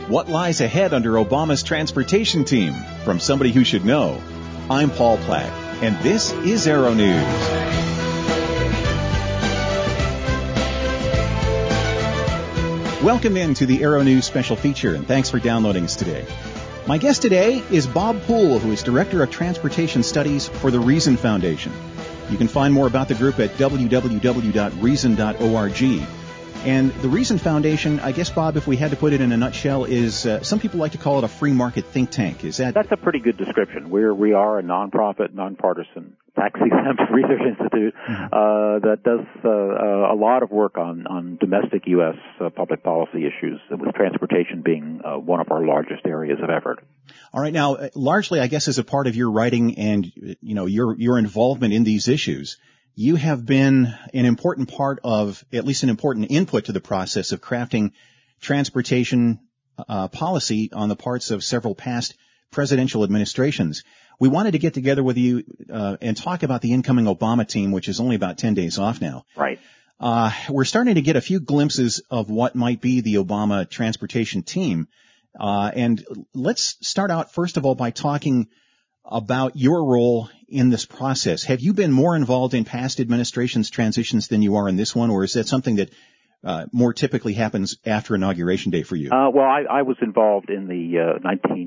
What lies ahead under Obama's transportation team? From somebody who should know. I'm Paul Platt, and this is Aero News. Welcome in to the Aero News special feature, and thanks for downloading us today. My guest today is Bob Poole, who is Director of Transportation Studies for the Reason Foundation. You can find more about the group at www.reason.org. And the Reason Foundation, I guess, Bob, if we had to put it in a nutshell, is some people like to call it a free market think tank. Is that? That's a pretty good description. We are a nonprofit, nonpartisan, tax-exempt research institute that does a lot of work on domestic U.S. Public policy issues, with transportation being one of our largest areas of effort. All right. Now, largely, I guess, as a part of your writing and your involvement in these issues, you have been an important part of, at least an important input to the process of crafting transportation policy on the parts of several past presidential administrations. We wanted to get together with you and talk about the incoming Obama team, which is only about 10 days off now. Right. We're starting to get a few glimpses of what might be the Obama transportation team. And let's start out, first of all, by talking about your role in this process. Have you been more involved in past administrations' transitions than you are in this one, or is that something that more typically happens after Inauguration Day for you? Well, I was involved in the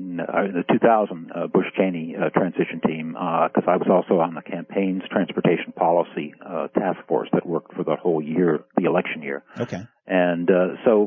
2000 Bush-Cheney transition team because I was also on the campaign's transportation policy task force that worked for the whole year, the election year. Okay. And so,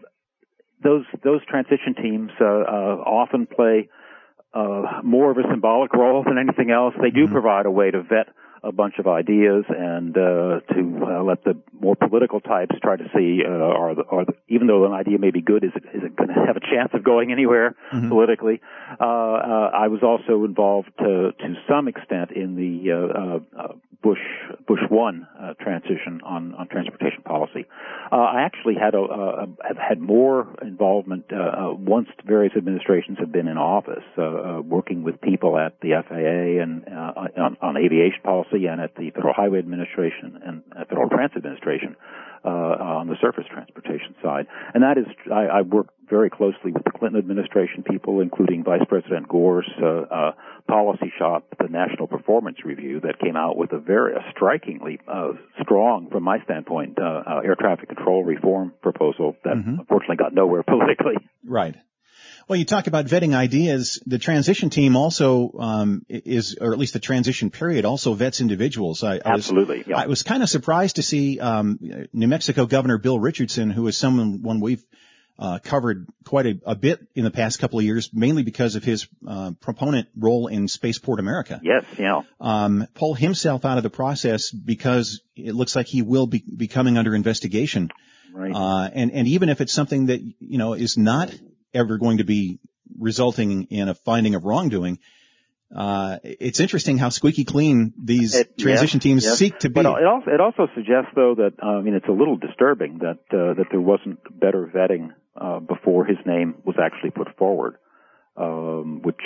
those transition teams often play more of a symbolic role than anything else. They do provide a way to vet a bunch of ideas and to let the more political types try to see, even though an idea may be good, is it going to have a chance of going anywhere politically? I was also involved to some extent in the Bush 1 transition on transportation policy. I actually have had more involvement once various administrations have been in office, working with people at the FAA and on aviation policy and at the Federal Highway Administration and Federal Transit Administration on the surface transportation side. And that is, I worked very closely with the Clinton administration people, including Vice President Gore's policy shop, the National Performance Review, that came out with a very strikingly strong, from my standpoint, air traffic control reform proposal that unfortunately got nowhere politically. Right. Well, you talk about vetting ideas. The transition team also is, or at least the transition period, also vets individuals. Absolutely. I was kind of surprised to see New Mexico Governor Bill Richardson, who is someone we've covered quite a bit in the past couple of years, mainly because of his proponent role in Spaceport America. Yes, yeah. Pull himself out of the process because it looks like he will be coming under investigation. Right. And even if it's something that, is not ever going to be resulting in a finding of wrongdoing, it's interesting how squeaky clean these transition teams seek to be. But it also suggests, though, that it's a little disturbing that there wasn't better vetting before his name was actually put forward, which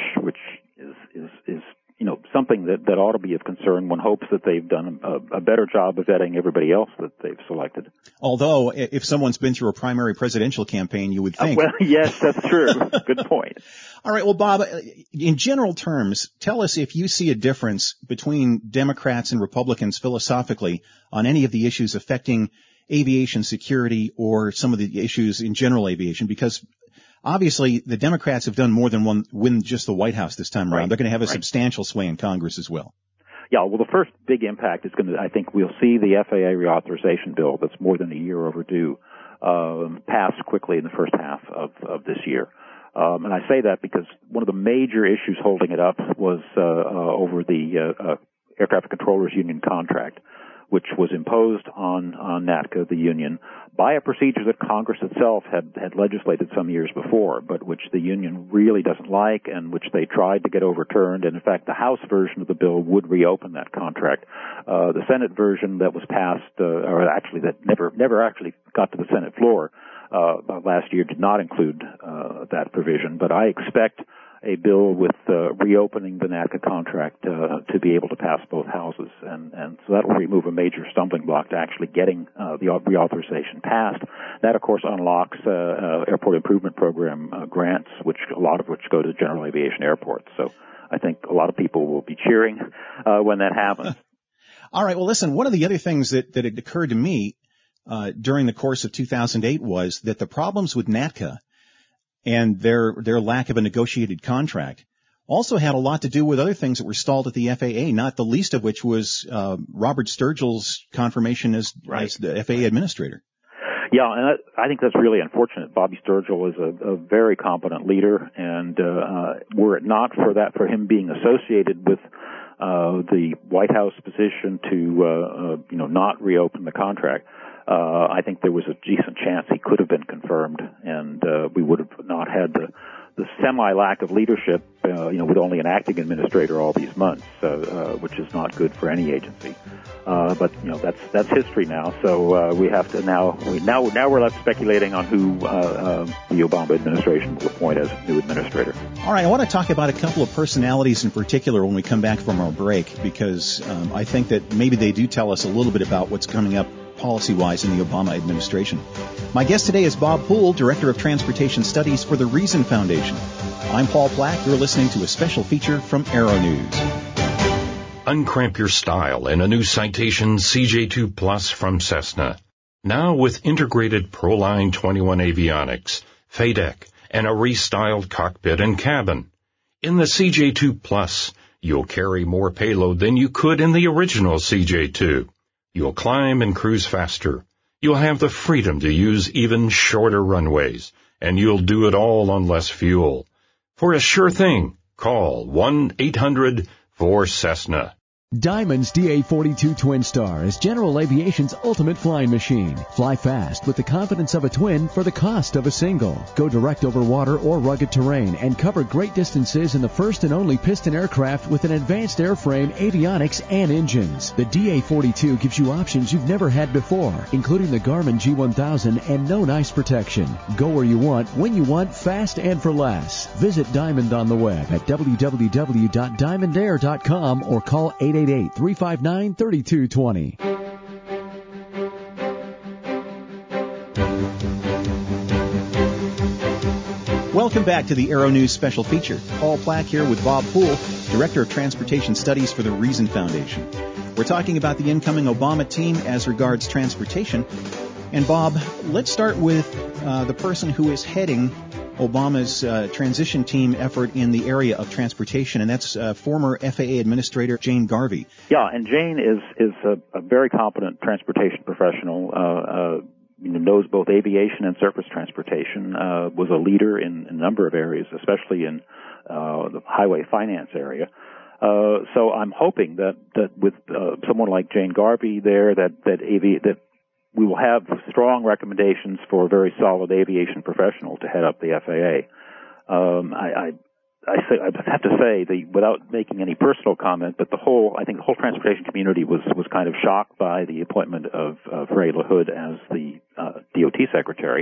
is something that ought to be of concern. One hopes that they've done a better job of vetting everybody else that they've selected. Although, if someone's been through a primary presidential campaign, you would think. Well, yes, that's true. Good point. All right. Well, Bob, in general terms, tell us if you see a difference between Democrats and Republicans philosophically on any of the issues affecting aviation security or some of the issues in general aviation, because obviously the Democrats have done more than win just the White House this time around. They're going to have a substantial sway in Congress as well. Yeah, well, the first big impact is I think we'll see the FAA reauthorization bill that's more than a year overdue pass quickly in the first half of this year. And I say that because one of the major issues holding it up was over the Air Traffic Controllers Union contract, which was imposed on NATCA, the union, by a procedure that Congress itself had legislated some years before, but which the union really doesn't like and which they tried to get overturned. And in fact, the House version of the bill would reopen that contract. The Senate version that was passed, or actually that never actually got to the Senate floor last year, did not include that provision. But I expect a bill with reopening the NATCA contract to be able to pass both houses, and so that will remove a major stumbling block to actually getting the reauthorization passed. That, of course, unlocks Airport Improvement Program grants, a lot of which go to general aviation airports. So I think a lot of people will be cheering when that happens. All right. Well, listen, one of the other things that had occurred to me during the course of 2008 was that the problems with NATCA and their lack of a negotiated contract also had a lot to do with other things that were stalled at the FAA, not the least of which was Robert Sturgill's confirmation as the FAA administrator. Yeah, and I think that's really unfortunate. Bobby Sturgill is a very competent leader, and were it not for him being associated with the White House position to not reopen the contract, I think there was a decent chance he could have been confirmed, and we would have not had the semi-lack of leadership, with only an acting administrator all these months, which is not good for any agency. But that's history now. So we have to now we're left speculating on who the Obama administration will appoint as new administrator. All right, I want to talk about a couple of personalities in particular when we come back from our break, because I think that maybe they do tell us a little bit about what's coming up policy-wise in the Obama administration. My guest today is Bob Poole, Director of Transportation Studies for the Reason Foundation. I'm Paul Plack. You're listening to a special feature from Aero News. Uncramp your style in a new Citation CJ2 Plus from Cessna. Now with integrated ProLine 21 avionics, FADEC, and a restyled cockpit and cabin. In the CJ2 Plus, you'll carry more payload than you could in the original CJ2. You'll climb and cruise faster. You'll have the freedom to use even shorter runways, and you'll do it all on less fuel. For a sure thing, call 1-800-4CESSNA. Diamond's DA-42 Twin Star is General Aviation's ultimate flying machine. Fly fast with the confidence of a twin for the cost of a single. Go direct over water or rugged terrain and cover great distances in the first and only piston aircraft with an advanced airframe, avionics, and engines. The DA-42 gives you options you've never had before, including the Garmin G1000 and no ice protection. Go where you want, when you want, fast and for less. Visit Diamond on the web at www.diamondair.com or call 888-359-3220. Welcome back to the Aero News special feature. Paul Plack here with Bob Poole, Director of Transportation Studies for the Reason Foundation. We're talking about the incoming Obama team as regards transportation. And Bob, let's start with the person who is heading Obama's transition team effort in the area of transportation, and that's former FAA Administrator Jane Garvey. Yeah, and Jane is a very competent transportation professional, knows both aviation and surface transportation, was a leader in a number of areas, especially in the highway finance area. So I'm hoping that with someone like Jane Garvey there, that we will have strong recommendations for a very solid aviation professional to head up the FAA. I have to say, without making any personal comment, but I think the whole transportation community was kind of shocked by the appointment of Ray LaHood as the DOT secretary,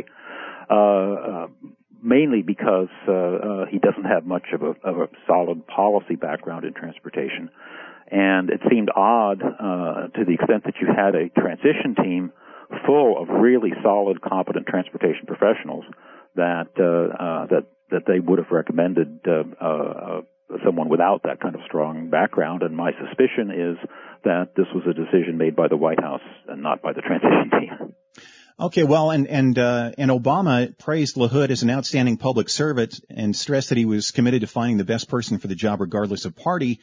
mainly because he doesn't have much of a solid policy background in transportation, and it seemed odd to the extent that you had a transition team full of really solid, competent transportation professionals that they would have recommended someone without that kind of strong background. And my suspicion is that this was a decision made by the White House and not by the transition team. Okay, well, and Obama praised LaHood as an outstanding public servant and stressed that he was committed to finding the best person for the job regardless of party.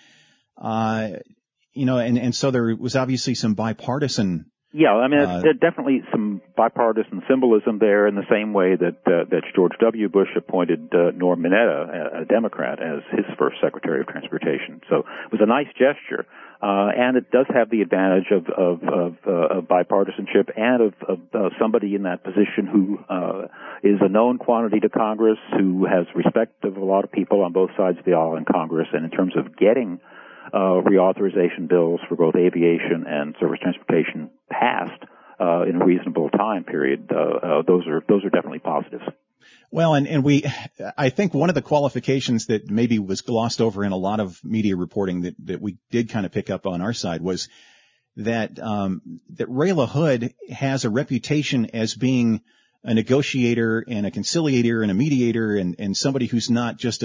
And so there was obviously some bipartisan. Yeah, I mean, there's definitely some bipartisan symbolism there in the same way that George W. Bush appointed Norm Mineta, a Democrat, as his first Secretary of Transportation. So it was a nice gesture, and it does have the advantage of bipartisanship and of somebody in that position who is a known quantity to Congress, who has respect of a lot of people on both sides of the aisle in Congress, and in terms of getting reauthorization bills for both aviation and surface transportation passed in a reasonable time period. Those are definitely positives. Well, and I think one of the qualifications that maybe was glossed over in a lot of media reporting that we did kind of pick up on our side was that Ray LaHood has a reputation as being a negotiator and a conciliator and a mediator and somebody who's not just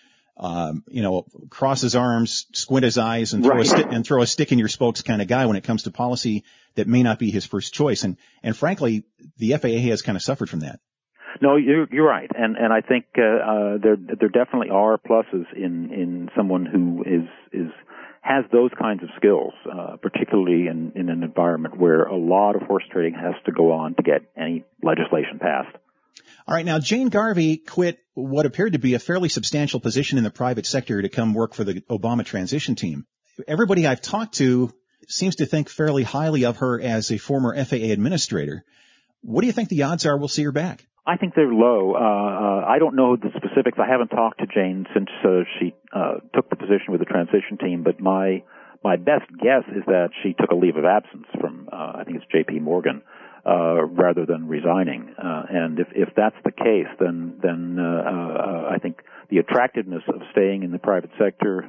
cross his arms, squint his eyes and throw a stick in your spokes kind of guy when it comes to policy that may not be his first choice. And frankly, the FAA has kind of suffered from that. No, you're right, and I think there definitely are pluses in someone who has those kinds of skills, particularly in an environment where a lot of horse trading has to go on to get any legislation passed. All right, now Jane Garvey quit what appeared to be a fairly substantial position in the private sector to come work for the Obama transition team. Everybody I've talked to seems to think fairly highly of her as a former FAA administrator. What do you think the odds are we'll see her back? I think they're low. I don't know the specifics. I haven't talked to Jane since she took the position with the transition team, but my best guess is that she took a leave of absence from I think it's J.P. Morgan rather than resigning. And if that's the case, then I think the attractiveness of staying in the private sector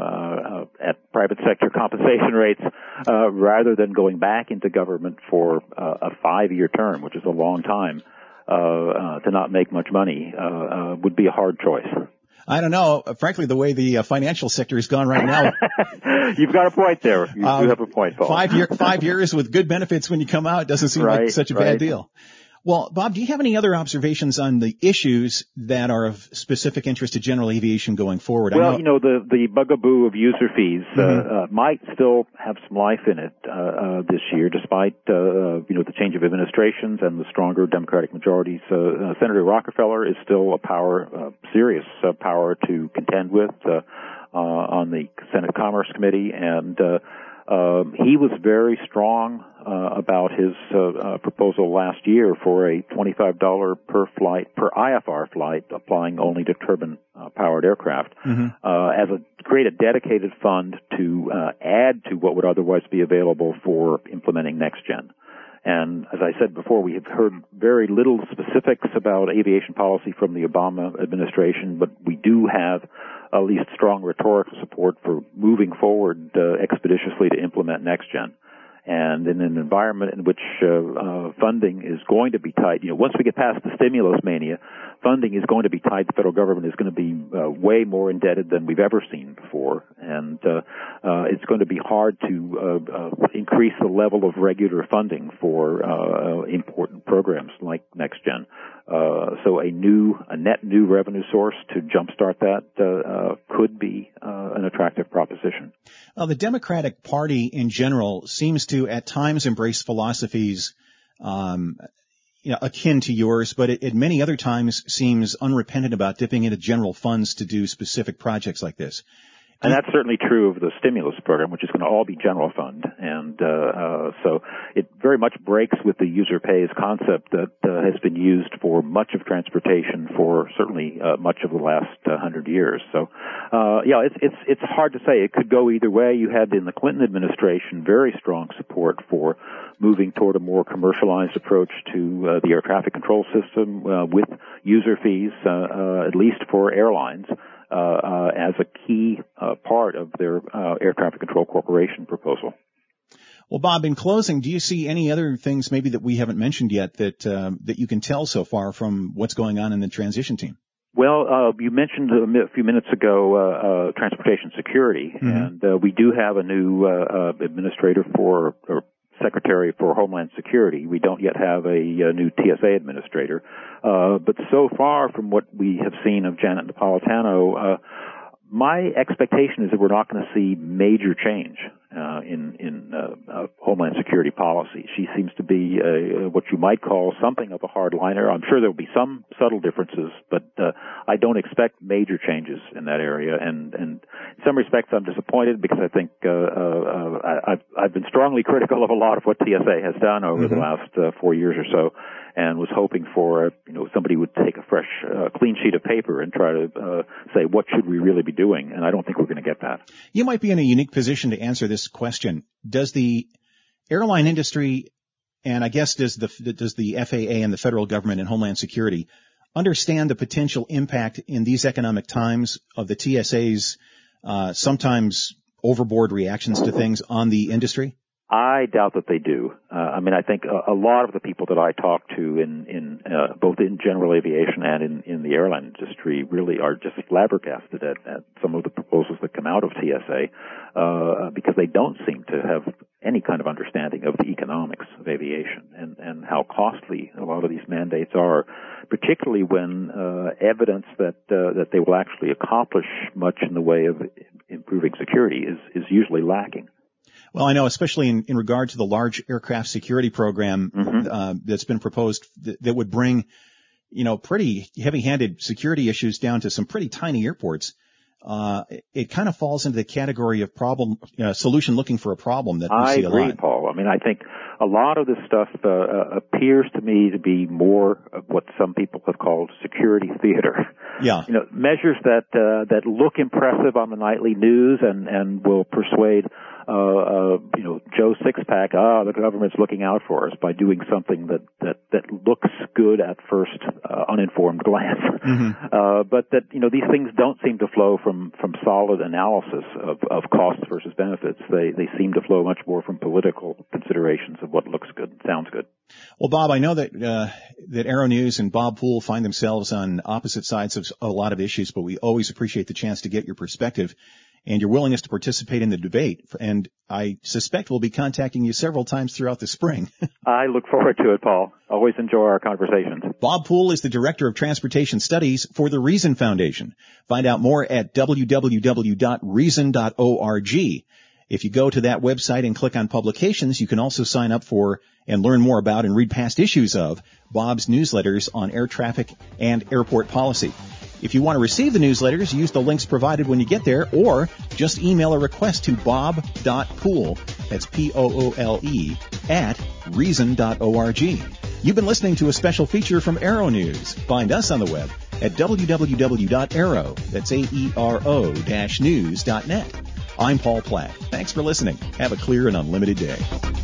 at private sector compensation rates rather than going back into government for a 5-year term, which is a long time, to not make much money, would be a hard choice. I don't know. Frankly, the way the financial sector has gone right now. You've got a point there. You do have a point, Paul. 5 years with good benefits when you come out doesn't seem like such a bad deal. Well, Bob, do you have any other observations on the issues that are of specific interest to general aviation going forward? Well, the bugaboo of user fees might still have some life in it this year, despite the change of administrations and the stronger Democratic majorities. Senator Rockefeller is still a serious power to contend with on the Senate Commerce Committee, and he was very strong about his proposal last year for a $25 per IFR flight, applying only to turbine-powered aircraft, as create a dedicated fund to add to what would otherwise be available for implementing NextGen. And as I said before, we have heard very little specifics about aviation policy from the Obama administration, but we do have at least strong rhetorical support for moving forward expeditiously to implement NextGen. And in an environment in which funding is going to be tight, once we get past the stimulus mania, funding is going to be tight. The federal government is going to be way more indebted than we've ever seen before, and it's going to be hard to increase the level of regular funding for important programs like NextGen. So a net new revenue source to jumpstart that could be an attractive proposition. Well, the Democratic Party in general seems to at times embrace philosophies akin to yours, but at many other times seems unrepentant about dipping into general funds to do specific projects like this. And that's certainly true of the stimulus program, which is going to all be general fund. And so it very much breaks with the user pays concept that has been used for much of transportation for certainly much of the last 100 years. So, it's hard to say. It could go either way. You had in the Clinton administration very strong support for moving toward a more commercialized approach to the air traffic control system with user fees, at least for airlines. As a key part of their Air Traffic Control Corporation proposal. Well, Bob, in closing, do you see any other things maybe that we haven't mentioned yet that you can tell so far from what's going on in the transition team? Well, you mentioned a few minutes ago transportation security, and we do have a new administrator or Secretary for Homeland Security. We don't yet have a new TSA administrator. But so far from what we have seen of Janet Napolitano, my expectation is that we're not going to see major change in Homeland Security policy. She seems to be what you might call something of a hardliner. I'm sure there will be some subtle differences, but I don't expect major changes in that area. And in some respects, I'm disappointed because I think I've been strongly critical of a lot of what TSA has done over the last 4 years or so, and was hoping for somebody would take a fresh, clean sheet of paper and try to say what should we really be doing. And I don't think we're going to get that. You might be in a unique position to answer this question. Does the airline industry, and I guess does the FAA and the federal government and Homeland Security, understand the potential impact in these economic times of the TSA's sometimes overboard reactions to things on the industry? I doubt that they do. I think a lot of the people that I talk to in both in general aviation and in the airline industry really are just flabbergasted at some of the proposals that come out of TSA, because they don't seem to have any kind of understanding of the economics of aviation and how costly a lot of these mandates are, particularly when evidence that they will actually accomplish much in the way of improving security is usually lacking. Well, I know, especially in regard to the large aircraft security program that's been proposed that would bring, pretty heavy-handed security issues down to some pretty tiny airports. It kind of falls into the category of solution looking for a problem that we see a lot. I agree, Paul. I think a lot of this stuff appears to me to be more of what some people have called security theater. Yeah. Measures that look impressive on the nightly news and will persuade Joe Sixpack, the government's looking out for us by doing something that looks good at first uninformed glance. But that, these things don't seem to flow from solid analysis of costs versus benefits. They seem to flow much more from political considerations of what looks good and sounds good. Well, Bob, I know that Aero News and Bob Poole find themselves on opposite sides of a lot of issues, but we always appreciate the chance to get your perspective and your willingness to participate in the debate. And I suspect we'll be contacting you several times throughout the spring. I look forward to it, Paul. Always enjoy our conversations. Bob Poole is the Director of Transportation Studies for the Reason Foundation. Find out more at www.reason.org. If you go to that website and click on publications, you can also sign up for and learn more about and read past issues of Bob's newsletters on air traffic and airport policy. If you want to receive the newsletters, use the links provided when you get there, or just email a request to bob.poole, that's Poole, at reason.org. You've been listening to a special feature from Aero News. Find us on the web at www.aero, that's AERO-news.net. I'm Paul Platt. Thanks for listening. Have a clear and unlimited day.